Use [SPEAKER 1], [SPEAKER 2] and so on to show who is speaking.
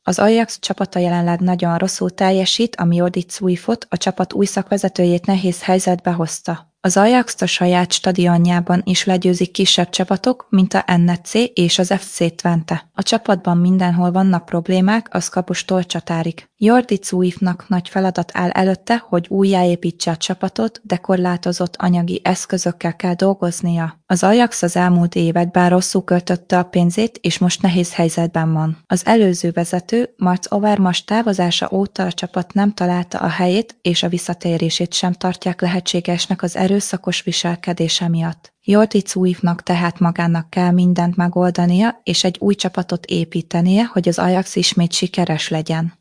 [SPEAKER 1] Az Ajax csapata jelenleg nagyon rosszul teljesít, ami Jordi Cruyffot, a csapat új szakvezetőjét nehéz helyzetbe hozta. Az Ajaxt a saját stadionjában is legyőzik kisebb csapatok, mint a NEC és az FC Twente. A csapatban mindenhol vannak problémák, az kapustól csatárig. Jordi Cruyffnak nagy feladat áll előtte, hogy újjáépítse a csapatot, de korlátozott anyagi eszközökkel kell dolgoznia. Az Ajax az elmúlt években rosszul költötte a pénzét, és most nehéz helyzetben van. Az előző vezető, Marc Overmars távozása óta a csapat nem találta a helyét, és a visszatérését sem tartják lehetségesnek az erőszakos viselkedése miatt. Jordi Cruyffnak tehát magának kell mindent megoldania, és egy új csapatot építenie, hogy az Ajax ismét sikeres legyen.